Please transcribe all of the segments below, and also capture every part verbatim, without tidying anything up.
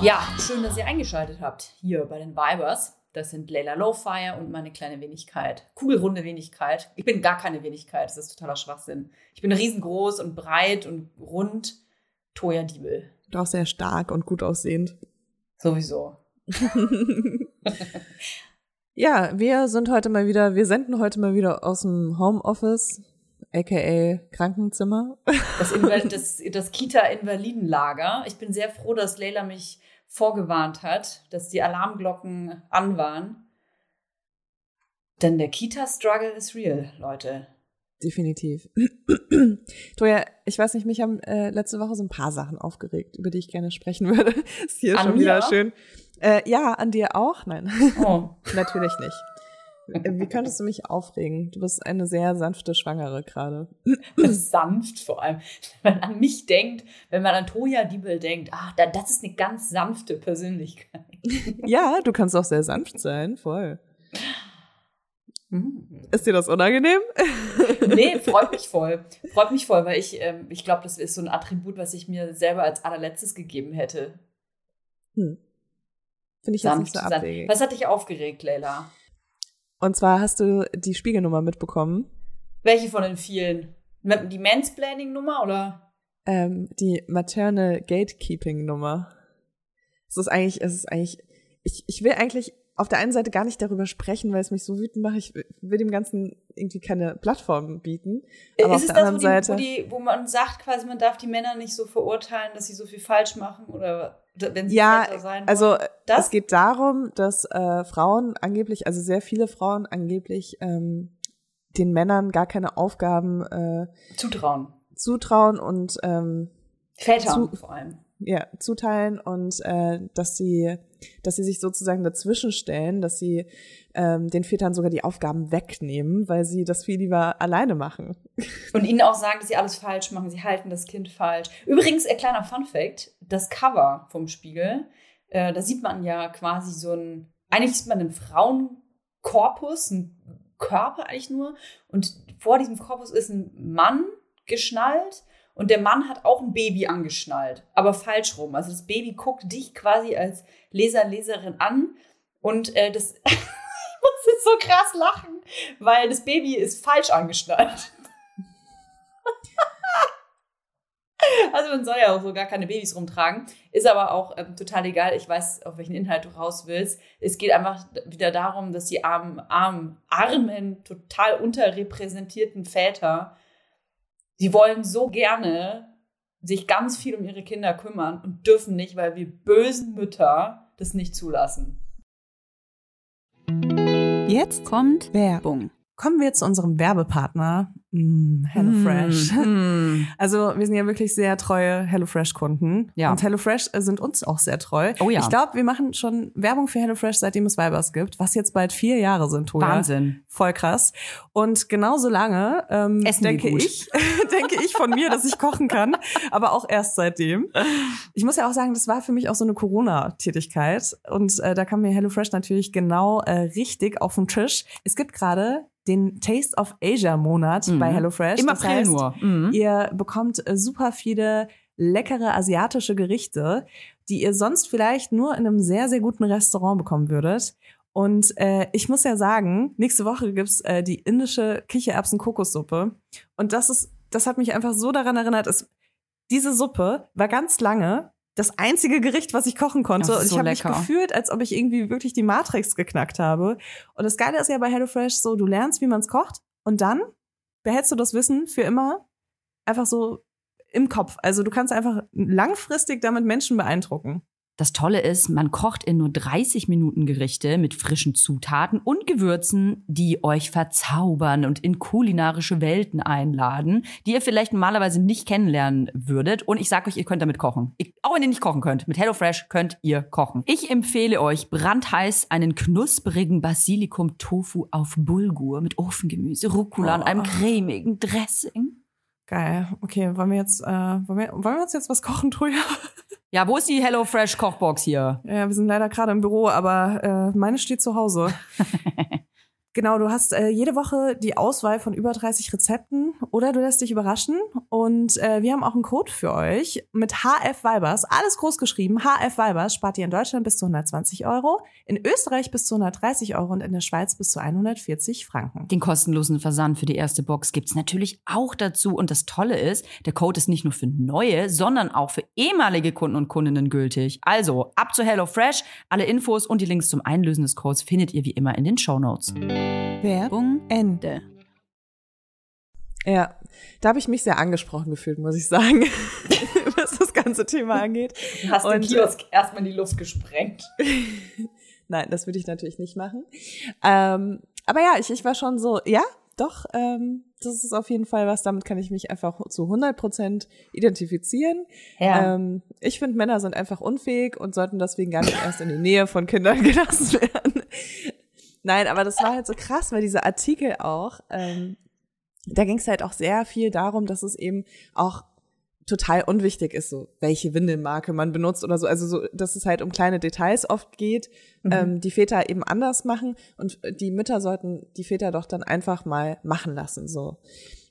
Ja, schön, dass ihr eingeschaltet habt hier bei den Vibers. Das sind Layla Lowfire und meine kleine Wenigkeit. Kugelrunde Wenigkeit. Ich bin gar keine Wenigkeit, das ist totaler Schwachsinn. Ich bin riesengroß und breit und rund. Toya Diebel. Und auch sehr stark und gut aussehend. Sowieso. Ja, wir sind heute mal wieder, wir senden heute mal wieder aus dem Homeoffice, aka Krankenzimmer. Das, Inval- das, das Kita-Invalidenlager. Ich bin sehr froh, dass Layla mich vorgewarnt hat, dass die Alarmglocken an waren. Denn der Kita-Struggle ist real, Leute. Definitiv. Toja, ich weiß nicht, mich haben äh, letzte Woche so ein paar Sachen aufgeregt, über die ich gerne sprechen würde. Ist hier an schon mir? wieder schön. Äh, ja, an dir auch? Nein. Oh. Natürlich nicht. Wie könntest du mich aufregen? Du bist eine sehr sanfte Schwangere gerade. Sanft vor allem. Wenn man an mich denkt, wenn man an Toya Diebel denkt, ach, das ist eine ganz sanfte Persönlichkeit. Ja, du kannst auch sehr sanft sein, voll. Mhm. Ist dir das unangenehm? Nee, freut mich voll. Freut mich voll, weil ich, ähm, ich glaube, das ist so ein Attribut, was ich mir selber als allerletztes gegeben hätte. Hm. Finde ich Sanft, jetzt nicht so sanft. abwegig. Was hat dich aufgeregt, Layla? Und zwar hast du die Spiegelnummer mitbekommen. Welche von den vielen? Die Mansplaining-Nummer oder? Ähm, die Maternal Gatekeeping-Nummer. Es ist eigentlich, es ist eigentlich, ich, ich will eigentlich auf der einen Seite gar nicht darüber sprechen, weil es mich so wütend macht. Ich will dem Ganzen irgendwie keine Plattform bieten. Aber ist auf es der das, anderen wo, die, Seite, wo, die, wo man sagt, quasi, man darf die Männer nicht so verurteilen, dass sie so viel falsch machen oder wenn sie ja, Väter sein wollen? also das? Es geht darum, dass äh, Frauen angeblich, also sehr viele Frauen angeblich ähm, den Männern gar keine Aufgaben äh, zutrauen. zutrauen und ähm, Väter zu, vor allem. Ja, zuteilen und äh, dass sie, dass sie sich sozusagen dazwischen stellen, dass sie ähm, den Vätern sogar die Aufgaben wegnehmen, weil sie das viel lieber alleine machen. Und ihnen auch sagen, dass sie alles falsch machen, sie halten das Kind falsch. Übrigens, ein kleiner Funfact, das Cover vom Spiegel, äh, da sieht man ja quasi so ein, eigentlich sieht man einen Frauenkorpus, einen Körper eigentlich nur, und vor diesem Korpus ist ein Mann geschnallt. Und der Mann hat auch ein Baby angeschnallt, aber falsch rum. Also das Baby guckt dich quasi als Leser, Leserin an und äh, das, ich muss jetzt so krass lachen, weil das Baby ist falsch angeschnallt. Also man soll ja auch so gar keine Babys rumtragen, ist aber auch ähm, total egal. Ich weiß, auf welchen Inhalt du raus willst. Es geht einfach wieder darum, dass die armen, armen, armen, total unterrepräsentierten Väter, sie wollen so gerne sich ganz viel um ihre Kinder kümmern und dürfen nicht, weil wir bösen Mütter das nicht zulassen. Jetzt kommt Werbung. Kommen wir zu unserem Werbepartner, mm, HelloFresh. Mm. Also wir sind ja wirklich sehr treue HelloFresh-Kunden. Ja. Und HelloFresh sind uns auch sehr treu. Oh ja. Ich glaube, wir machen schon Werbung für HelloFresh, seitdem es Vibers gibt, was jetzt bald vier Jahre sind, Toja. Wahnsinn. Voll krass. Und genauso lange ähm, Essen wir denke gut. ich, denke ich von mir, dass ich kochen kann, aber auch erst seitdem. Ich muss ja auch sagen, das war für mich auch so eine Corona-Tätigkeit. Und äh, da kam mir HelloFresh natürlich genau äh, richtig auf den Tisch. Es gibt gerade den Taste of Asia Monat mhm. bei HelloFresh. Im das April heißt, nur. Mhm. Ihr bekommt äh, super viele leckere asiatische Gerichte, die ihr sonst vielleicht nur in einem sehr, sehr guten Restaurant bekommen würdet. Und äh, ich muss ja sagen, nächste Woche gibt's äh, die indische Kichererbsen-Kokossuppe. Und das ist, das hat mich einfach so daran erinnert, es, diese Suppe war ganz lange das einzige Gericht, was ich kochen konnte. Das ist und ich so habe mich lecker. gefühlt, als ob ich irgendwie wirklich die Matrix geknackt habe. Und das Geile ist ja bei HelloFresh so, du lernst, wie man es kocht und dann behältst du das Wissen für immer einfach so im Kopf. Also du kannst einfach langfristig damit Menschen beeindrucken. Das Tolle ist, man kocht in nur dreißig Minuten Gerichte mit frischen Zutaten und Gewürzen, die euch verzaubern und in kulinarische Welten einladen, die ihr vielleicht normalerweise nicht kennenlernen würdet. Und ich sage euch, ihr könnt damit kochen. Ich, auch wenn ihr nicht kochen könnt, mit HelloFresh könnt ihr kochen. Ich empfehle euch brandheiß einen knusprigen Basilikum-Tofu auf Bulgur mit Ofengemüse, Rucola Oh. und einem cremigen Dressing. Geil. Okay, wollen wir jetzt, äh, wollen wir, wollen wir uns jetzt was kochen, Toja? Ja, wo ist die HelloFresh-Kochbox hier? Ja, wir sind leider gerade im Büro, aber äh, meine steht zu Hause. Genau, du hast äh, jede Woche die Auswahl von über dreißig Rezepten oder du lässt dich überraschen. Und äh, wir haben auch einen Code für euch mit H F Weibers, alles groß geschrieben. H F Weibers spart ihr in Deutschland bis zu hundertzwanzig Euro, in Österreich bis zu hundertdreißig Euro und in der Schweiz bis zu hundertvierzig Franken. Den kostenlosen Versand für die erste Box gibt's natürlich auch dazu. Und das Tolle ist, der Code ist nicht nur für neue, sondern auch für ehemalige Kunden und Kundinnen gültig. Also ab zu HelloFresh. Alle Infos und die Links zum Einlösen des Codes findet ihr wie immer in den Shownotes. Werbung Ende. Ja, da habe ich mich sehr angesprochen gefühlt, muss ich sagen, was das ganze Thema angeht. Du hast den Kiosk erstmal in die Luft gesprengt. Nein, das würde ich natürlich nicht machen. Ähm, aber ja, ich, ich war schon so, ja, doch, ähm, das ist auf jeden Fall was, damit kann ich mich einfach zu hundert Prozent identifizieren. Ja. Ähm, ich finde, Männer sind einfach unfähig und sollten deswegen gar nicht erst in die Nähe von Kindern gelassen werden. Nein, aber das war halt so krass, weil dieser Artikel auch, ähm, da ging es halt auch sehr viel darum, dass es eben auch total unwichtig ist, so welche Windelmarke man benutzt oder so. Also so, dass es halt um kleine Details oft geht, mhm. ähm, die Väter eben anders machen und die Mütter sollten die Väter doch dann einfach mal machen lassen, so.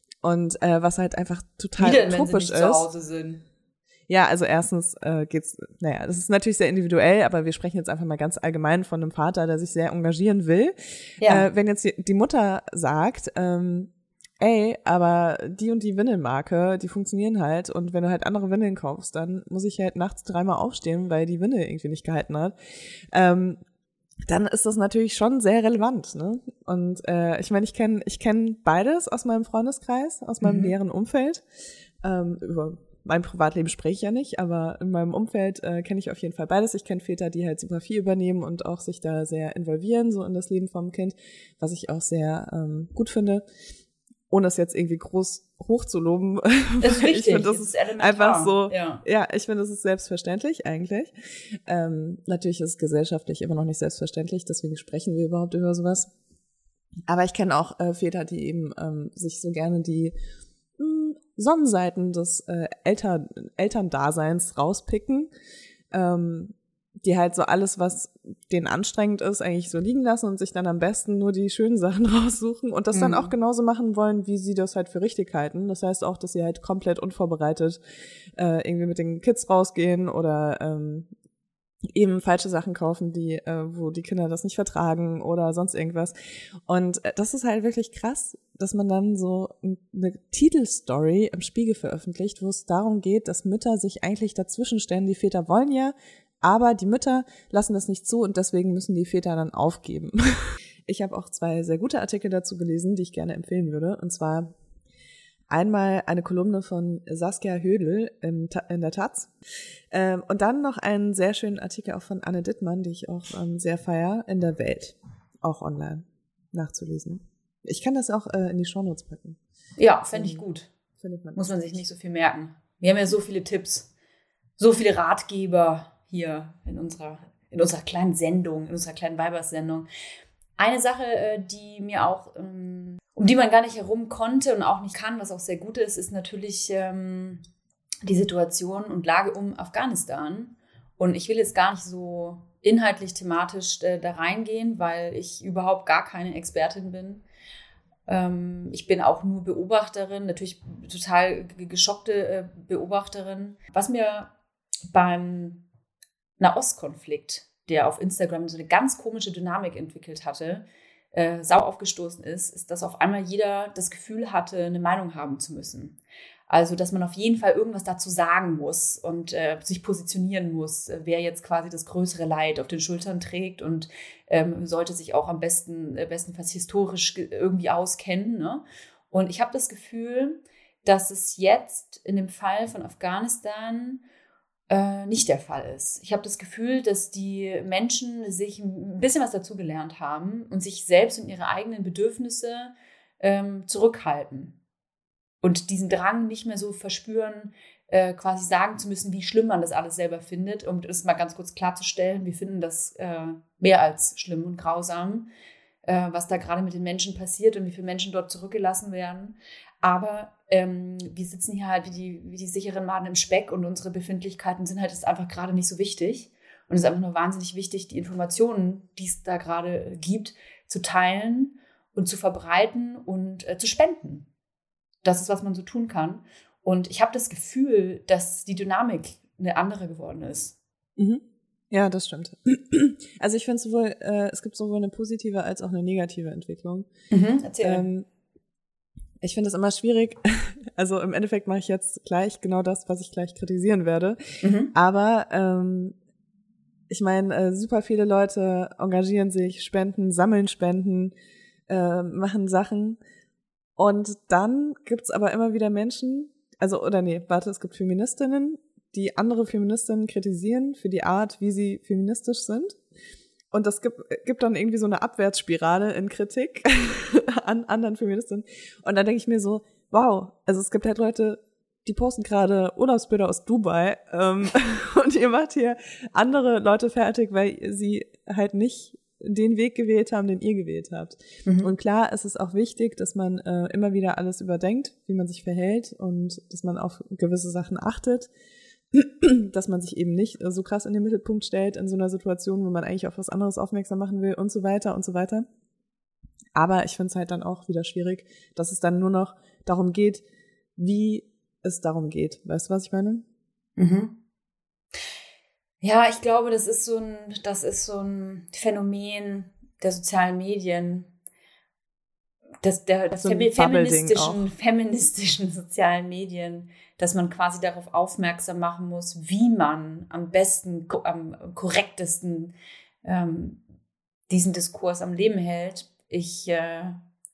Und äh, was halt einfach total Wieder, utopisch wenn sie nicht ist. Zu Hause sind. Ja, also erstens äh, geht's, naja, das ist natürlich sehr individuell, aber wir sprechen jetzt einfach mal ganz allgemein von einem Vater, der sich sehr engagieren will. Ja. Äh, wenn jetzt die, die Mutter sagt, ähm, ey, aber die und die Windelmarke, die funktionieren halt und wenn du halt andere Windeln kaufst, dann muss ich halt nachts dreimal aufstehen, weil die Windel irgendwie nicht gehalten hat. Ähm, dann ist das natürlich schon sehr relevant, ne? Und äh, ich meine, ich kenne ich kenn beides aus meinem Freundeskreis, aus meinem Mhm. näheren Umfeld. Ähm, über mein Privatleben spreche ich ja nicht, aber in meinem Umfeld äh, kenne ich auf jeden Fall beides. Ich kenne Väter, die halt super viel übernehmen und auch sich da sehr involvieren, so in das Leben vom Kind, was ich auch sehr ähm, gut finde, ohne es jetzt irgendwie groß hochzuloben. Das ist wichtig, ich finde, das, das ist ist elementar. einfach so, Ja, ja ich finde, das ist selbstverständlich eigentlich. Ähm, natürlich ist es gesellschaftlich immer noch nicht selbstverständlich, deswegen sprechen wir überhaupt über sowas. Aber ich kenne auch äh, Väter, die eben ähm, sich so gerne die mh, Sonnenseiten des äh, Eltern, Elterndaseins rauspicken, ähm, die halt so alles, was denen anstrengend ist, eigentlich so liegen lassen und sich dann am besten nur die schönen Sachen raussuchen und das mhm. dann auch genauso machen wollen, wie sie das halt für richtig halten. Das heißt auch, dass sie halt komplett unvorbereitet äh, irgendwie mit den Kids rausgehen oder ähm, eben falsche Sachen kaufen, die äh, wo die Kinder das nicht vertragen oder sonst irgendwas. Und äh, das ist halt wirklich krass, dass man dann so eine Titelstory im Spiegel veröffentlicht, wo es darum geht, dass Mütter sich eigentlich dazwischen stellen. Die Väter wollen ja, aber die Mütter lassen das nicht zu und deswegen müssen die Väter dann aufgeben. Ich habe auch zwei sehr gute Artikel dazu gelesen, die ich gerne empfehlen würde. Und zwar einmal eine Kolumne von Saskia Hödel in, in der Taz ähm, und dann noch einen sehr schönen Artikel auch von Anne Dittmann, die ich auch ähm, sehr feier, in der Welt, auch online nachzulesen. Ich kann das auch äh, in die Shownotes packen. Ja, fände ich gut. Findet man Muss man sich nicht so viel merken. Wir haben ja so viele Tipps, so viele Ratgeber hier in unserer, in unserer kleinen Sendung, in unserer kleinen Weibers-Sendung. Eine Sache, die mir auch, um die man gar nicht herum konnte und auch nicht kann, was auch sehr gut ist, ist natürlich die Situation und Lage um Afghanistan. Und ich will jetzt gar nicht so inhaltlich, thematisch da reingehen, weil ich überhaupt gar keine Expertin bin. Ich bin auch nur Beobachterin, natürlich total geschockte Beobachterin. Was mir beim Nahostkonflikt, der auf Instagram so eine ganz komische Dynamik entwickelt hatte, äh, sauer aufgestoßen ist, ist, dass auf einmal jeder das Gefühl hatte, eine Meinung haben zu müssen. Also, dass man auf jeden Fall irgendwas dazu sagen muss und äh, sich positionieren muss, wer jetzt quasi das größere Leid auf den Schultern trägt und ähm, sollte sich auch am besten, äh, bestenfalls historisch irgendwie auskennen. Ne? Und ich habe das Gefühl, dass es jetzt in dem Fall von Afghanistan Äh, nicht der Fall ist. Ich habe das Gefühl, dass die Menschen sich ein bisschen was dazugelernt haben und sich selbst und ihre eigenen Bedürfnisse ähm, zurückhalten und diesen Drang nicht mehr so verspüren, äh, quasi sagen zu müssen, wie schlimm man das alles selber findet. Um das mal ganz kurz klarzustellen, wir finden das äh, mehr als schlimm und grausam, äh, was da gerade mit den Menschen passiert und wie viele Menschen dort zurückgelassen werden. Aber ähm, wir sitzen hier halt wie die, wie die sicheren Maden im Speck und unsere Befindlichkeiten sind halt jetzt einfach gerade nicht so wichtig. Und es ist einfach nur wahnsinnig wichtig, die Informationen, die es da gerade gibt, zu teilen und zu verbreiten und äh, zu spenden. Das ist, was man so tun kann. Und ich habe das Gefühl, dass die Dynamik eine andere geworden ist. Mhm. Ja, das stimmt. Also ich finde sowohl, äh, es gibt sowohl eine positive als auch eine negative Entwicklung. Mhm, erzähl. Ähm, ich finde es immer schwierig. Also im Endeffekt mache ich jetzt gleich genau das, was ich gleich kritisieren werde. Mhm. Aber ähm, ich meine, äh, super viele Leute engagieren sich, spenden, sammeln Spenden, äh, machen Sachen. Und dann gibt's aber immer wieder Menschen, also, oder nee, warte, es gibt Feministinnen, die andere Feministinnen kritisieren für die Art, wie sie feministisch sind. Und das gibt, gibt dann irgendwie so eine Abwärtsspirale in Kritik an anderen Feministinnen. Und dann denke ich mir so, wow, also es gibt halt Leute, die posten gerade Urlaubsbilder aus Dubai ähm, und ihr macht hier andere Leute fertig, weil sie halt nicht den Weg gewählt haben, den ihr gewählt habt. Mhm. Und klar, es ist auch wichtig, dass man äh, immer wieder alles überdenkt, wie man sich verhält und dass man auf gewisse Sachen achtet, dass man sich eben nicht so krass in den Mittelpunkt stellt in so einer Situation, wo man eigentlich auf was anderes aufmerksam machen will und so weiter und so weiter. Aber ich finde es halt dann auch wieder schwierig, dass es dann nur noch darum geht, wie es darum geht. Weißt du, was ich meine? Mhm. Ja, ich glaube, das ist so ein, das ist so ein Phänomen der sozialen Medien, das, der, das so femi- feministischen, feministischen sozialen Medien, dass man quasi darauf aufmerksam machen muss, wie man am besten, am korrektesten ähm, diesen Diskurs am Leben hält. Ich äh,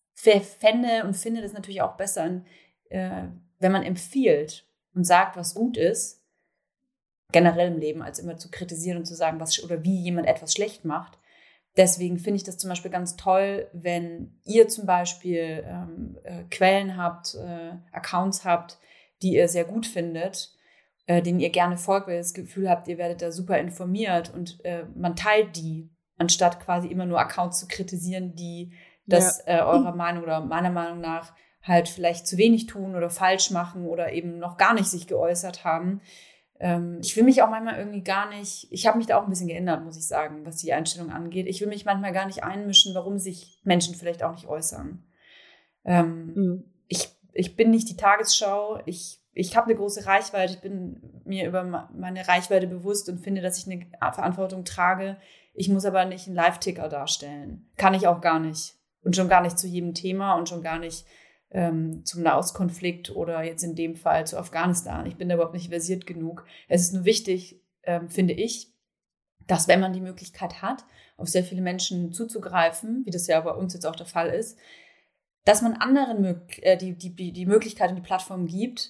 fände und finde das natürlich auch besser, äh, wenn man empfiehlt und sagt, was gut ist, generell im Leben, als immer zu kritisieren und zu sagen, was oder wie jemand etwas schlecht macht. Deswegen finde ich das zum Beispiel ganz toll, wenn ihr zum Beispiel ähm, äh, Quellen habt, äh, Accounts habt, die ihr sehr gut findet, äh, denen ihr gerne folgt, weil ihr das Gefühl habt, ihr werdet da super informiert und äh, man teilt die, anstatt quasi immer nur Accounts zu kritisieren, die das ja. äh, eurer Meinung oder meiner Meinung nach halt vielleicht zu wenig tun oder falsch machen oder eben noch gar nicht sich geäußert haben. Ich will mich auch manchmal irgendwie gar nicht, ich habe mich da auch ein bisschen geändert, muss ich sagen, was die Einstellung angeht. Ich will mich manchmal gar nicht einmischen, warum sich Menschen vielleicht auch nicht äußern. Ähm, mhm. ich, ich bin nicht die Tagesschau, ich, ich habe eine große Reichweite, ich bin mir über meine Reichweite bewusst und finde, dass ich eine Verantwortung trage. Ich muss aber nicht einen Live-Ticker darstellen. Kann ich auch gar nicht. Und schon gar nicht zu jedem Thema und schon gar nicht Ähm, zum Nahostkonflikt oder jetzt in dem Fall zu Afghanistan. Ich bin da überhaupt nicht versiert genug. Es ist nur wichtig, ähm, finde ich, dass wenn man die Möglichkeit hat, auf sehr viele Menschen zuzugreifen, wie das ja bei uns jetzt auch der Fall ist, dass man anderen äh, die, die, die Möglichkeit und die Plattform gibt,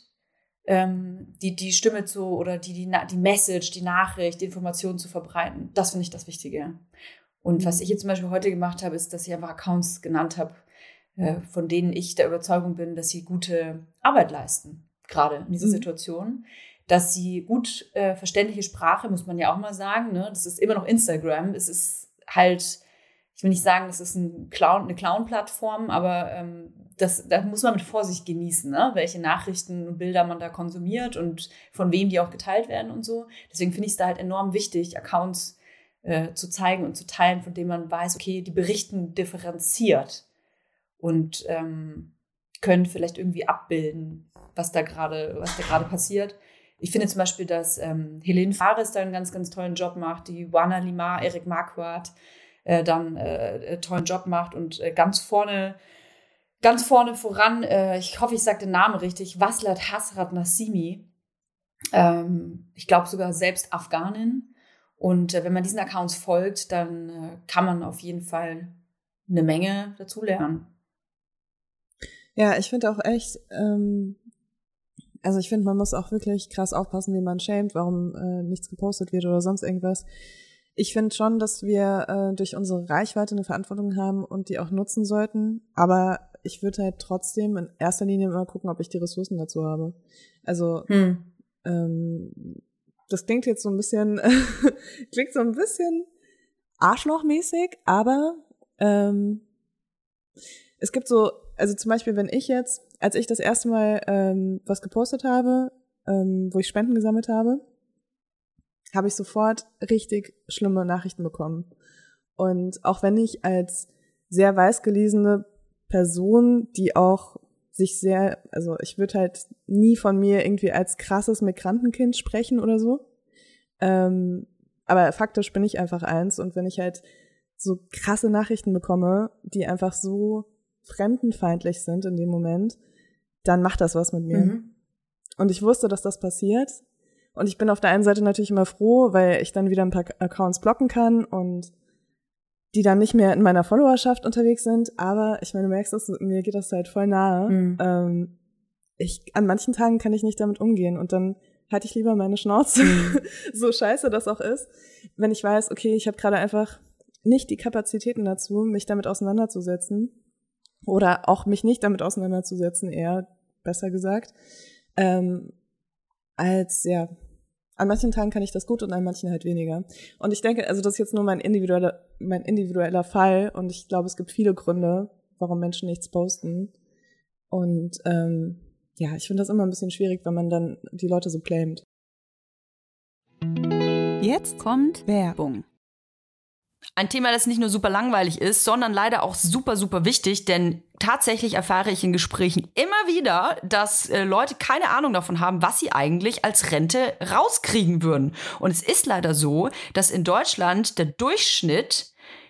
ähm, die, die Stimme zu oder die, die, die Message, die Nachricht, die Information zu verbreiten. Das finde ich das Wichtige. Und mhm. was ich jetzt zum Beispiel heute gemacht habe, ist, dass ich einfach Accounts genannt habe, von denen ich der Überzeugung bin, dass sie gute Arbeit leisten, gerade in dieser mhm. Situation. Dass sie gut äh, verständliche Sprache, muss man ja auch mal sagen, ne? Das ist immer noch Instagram. Es ist halt, ich will nicht sagen, das ist ein Clown, eine Clown-Plattform, aber ähm, das, das muss man mit Vorsicht genießen, ne? Welche Nachrichten und Bilder man da konsumiert und von wem die auch geteilt werden und so. Deswegen finde ich es da halt enorm wichtig, Accounts äh, zu zeigen und zu teilen, von denen man weiß, okay, die berichten differenziert und ähm, können vielleicht irgendwie abbilden, was da gerade, was da gerade passiert. Ich finde zum Beispiel, dass ähm, Helene Fares da einen ganz, ganz tollen Job macht, die Wana Limar, Eric Marquardt äh, dann äh, einen tollen Job macht und äh, ganz vorne, ganz vorne voran, äh, ich hoffe, ich sage den Namen richtig, Waslat Hasrat Nassimi, ähm, ich glaube sogar selbst Afghanin. Und äh, wenn man diesen Accounts folgt, dann äh, kann man auf jeden Fall eine Menge dazu lernen. Ja, ich finde auch echt, ähm, also ich finde, man muss auch wirklich krass aufpassen, wie man schämt, warum äh, nichts gepostet wird oder sonst irgendwas. Ich finde schon, dass wir äh, durch unsere Reichweite eine Verantwortung haben und die auch nutzen sollten, aber ich würde halt trotzdem in erster Linie immer gucken, ob ich die Ressourcen dazu habe. Also hm. ähm, das klingt jetzt so ein bisschen, klingt so ein bisschen arschlochmäßig, aber ähm, es gibt so, also zum Beispiel, wenn ich jetzt, als ich das erste Mal ähm, was gepostet habe, ähm, wo ich Spenden gesammelt habe, habe ich sofort richtig schlimme Nachrichten bekommen. Und auch wenn ich als sehr weißgelesene Person, die auch sich sehr, also ich würde halt nie von mir irgendwie als krasses Migrantenkind sprechen oder so. Ähm, aber faktisch bin ich einfach eins. Und wenn ich halt so krasse Nachrichten bekomme, die einfach so fremdenfeindlich sind in dem Moment, dann macht das was mit mir. Mhm. Und ich wusste, dass das passiert. Und ich bin auf der einen Seite natürlich immer froh, weil ich dann wieder ein paar Accounts blocken kann und die dann nicht mehr in meiner Followerschaft unterwegs sind. Aber ich meine, du merkst das, mir geht das halt voll nahe. Mhm. Ähm, ich, an manchen Tagen kann ich nicht damit umgehen und dann halte ich lieber meine Schnauze, mhm. so scheiße das auch ist, wenn ich weiß, okay, ich habe gerade einfach nicht die Kapazitäten dazu, mich damit auseinanderzusetzen oder auch mich nicht damit auseinanderzusetzen, eher besser gesagt, ähm, als, ja, an manchen Tagen kann ich das gut und an manchen halt weniger. Und ich denke, also das ist jetzt nur mein individueller, mein individueller Fall und ich glaube, es gibt viele Gründe, warum Menschen nichts posten. Und ähm, ja, ich finde das immer ein bisschen schwierig, wenn man dann die Leute so claimt. Jetzt kommt Werbung. Ein Thema, das nicht nur super langweilig ist, sondern leider auch super, super wichtig, denn tatsächlich erfahre ich in Gesprächen immer wieder, dass äh, Leute keine Ahnung davon haben, was sie eigentlich als Rente rauskriegen würden. Und es ist leider so, dass in Deutschland der Durchschnitt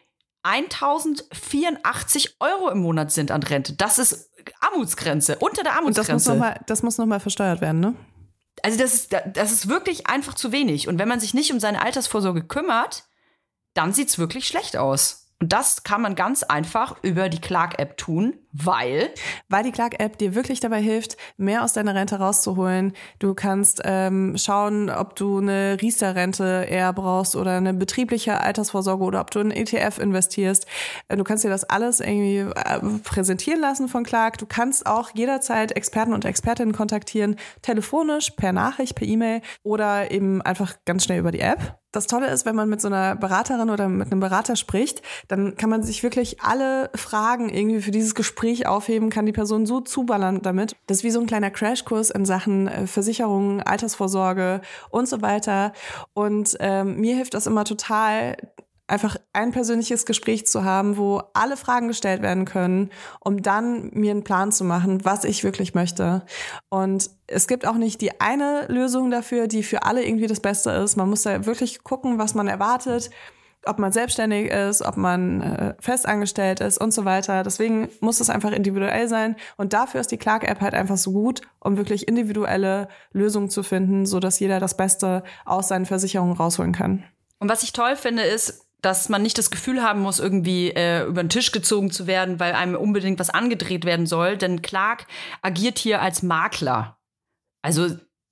eintausendvierundachtzig Euro im Monat sind an Rente. Das ist Armutsgrenze, unter der Armutsgrenze. Und das muss noch mal, das muss noch mal versteuert werden, ne? Also das ist, das ist wirklich einfach zu wenig. Und wenn man sich nicht um seine Altersvorsorge kümmert, dann sieht's wirklich schlecht aus. Und das kann man ganz einfach über die Clark-App tun, weil... Weil die Clark-App dir wirklich dabei hilft, mehr aus deiner Rente rauszuholen. Du kannst ähm, schauen, ob du eine Riester-Rente eher brauchst oder eine betriebliche Altersvorsorge oder ob du in einen E T F investierst. Du kannst dir das alles irgendwie äh, präsentieren lassen von Clark. Du kannst auch jederzeit Experten und Expertinnen kontaktieren, telefonisch, per Nachricht, per E-Mail oder eben einfach ganz schnell über die App. Das Tolle ist, wenn man mit so einer Beraterin oder mit einem Berater spricht, dann kann man sich wirklich alle Fragen irgendwie für dieses Gespräch aufheben, kann die Person so zuballern damit. Das ist wie so ein kleiner Crashkurs in Sachen Versicherungen, Altersvorsorge und so weiter. Und ähm, mir hilft das immer total, einfach ein persönliches Gespräch zu haben, wo alle Fragen gestellt werden können, um dann mir einen Plan zu machen, was ich wirklich möchte. Und es gibt auch nicht die eine Lösung dafür, die für alle irgendwie das Beste ist. Man muss da wirklich gucken, was man erwartet, ob man selbstständig ist, ob man äh, festangestellt ist und so weiter. Deswegen muss es einfach individuell sein. Und dafür ist die Clark-App halt einfach so gut, um wirklich individuelle Lösungen zu finden, sodass jeder das Beste aus seinen Versicherungen rausholen kann. Und was ich toll finde, ist, dass man nicht das Gefühl haben muss, irgendwie äh, über den Tisch gezogen zu werden, weil einem unbedingt was angedreht werden soll. Denn Clark agiert hier als Makler. Also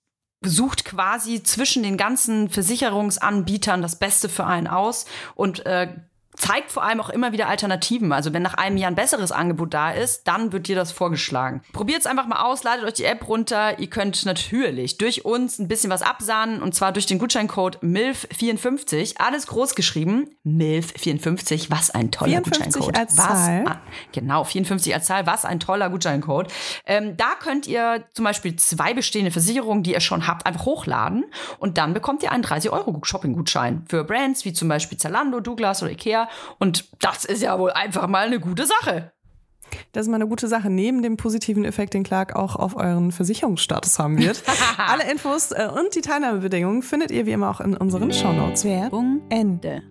sucht quasi zwischen den ganzen Versicherungsanbietern das Beste für einen aus und äh, zeigt vor allem auch immer wieder Alternativen. Also wenn nach einem Jahr ein besseres Angebot da ist, dann wird dir das vorgeschlagen. Probiert's einfach mal aus, ladet euch die App runter. Ihr könnt natürlich durch uns ein bisschen was absahnen und zwar durch den Gutscheincode M I L F vierundfünfzig. Alles groß geschrieben. M I L F vierundfünfzig. Was ein toller Gutscheincode. Als was Zahl. An, genau, vierundfünfzig als Zahl. Was ein toller Gutscheincode. Ähm, da könnt ihr zum Beispiel zwei bestehende Versicherungen, die ihr schon habt, einfach hochladen und dann bekommt ihr einen dreißig Euro Shopping-Gutschein für Brands wie zum Beispiel Zalando, Douglas oder Ikea. Und das ist ja wohl einfach mal eine gute Sache. Das ist mal eine gute Sache, neben dem positiven Effekt, den Clark auch auf euren Versicherungsstatus haben wird. Alle Infos äh, und die Teilnahmebedingungen findet ihr wie immer auch in unseren Shownotes. Werbung Ende.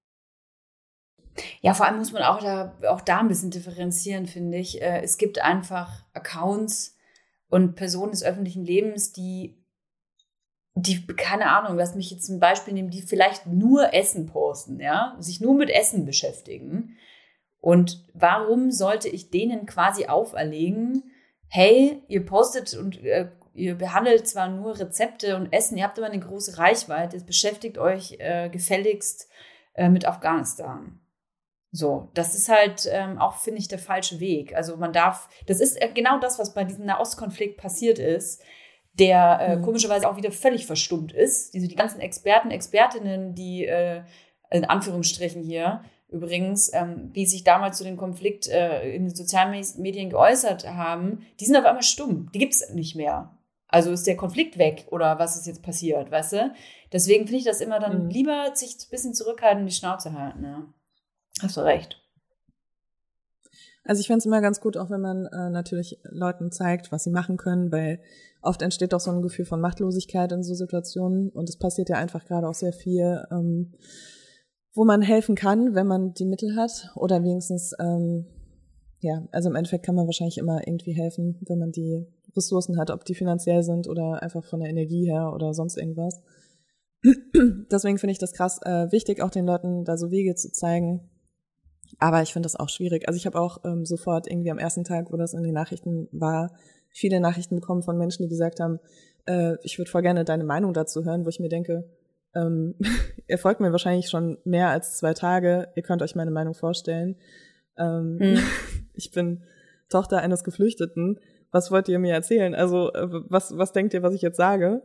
Ja, vor allem muss man auch da, auch da ein bisschen differenzieren, finde ich. Äh, es gibt einfach Accounts und Personen des öffentlichen Lebens, die die, keine Ahnung, lass mich jetzt ein Beispiel nehmen, die vielleicht nur Essen posten, ja, sich nur mit Essen beschäftigen. Und warum sollte ich denen quasi auferlegen, hey, ihr postet und äh, ihr behandelt zwar nur Rezepte und Essen, ihr habt aber eine große Reichweite, jetzt beschäftigt euch äh, gefälligst äh, mit Afghanistan. So, das ist halt ähm, auch, finde ich, der falsche Weg. Also man darf, das ist äh, genau das, was bei diesem Nahostkonflikt passiert ist, der äh, komischerweise auch wieder völlig verstummt ist. Diese, die ganzen Experten, Expertinnen, die äh, in Anführungsstrichen hier übrigens, ähm, die sich damals zu dem Konflikt äh, in den sozialen Medien geäußert haben, die sind auf einmal stumm. Die gibt es nicht mehr. Also ist der Konflikt weg oder was ist jetzt passiert, weißt du? Deswegen finde ich das immer dann mhm. lieber sich ein bisschen zurückhalten und die Schnauze halten. Ja. Hast du recht. Also ich fände es immer ganz gut, auch wenn man äh, natürlich Leuten zeigt, was sie machen können, weil oft entsteht doch so ein Gefühl von Machtlosigkeit in so Situationen und es passiert ja einfach gerade auch sehr viel, ähm, wo man helfen kann, wenn man die Mittel hat oder wenigstens, ähm, ja, also im Endeffekt kann man wahrscheinlich immer irgendwie helfen, wenn man die Ressourcen hat, ob die finanziell sind oder einfach von der Energie her oder sonst irgendwas. Deswegen finde ich das krass äh, wichtig, auch den Leuten da so Wege zu zeigen. Aber ich finde das auch schwierig. Also ich habe auch ähm, sofort irgendwie am ersten Tag, wo das in den Nachrichten war, viele Nachrichten bekommen von Menschen, die gesagt haben, äh, ich würde voll gerne deine Meinung dazu hören, wo ich mir denke, ähm, ihr folgt mir wahrscheinlich schon mehr als zwei Tage, ihr könnt euch meine Meinung vorstellen. Ähm, mhm. Ich bin Tochter eines Geflüchteten. Was wollt ihr mir erzählen? Also äh, was was denkt ihr, was ich jetzt sage?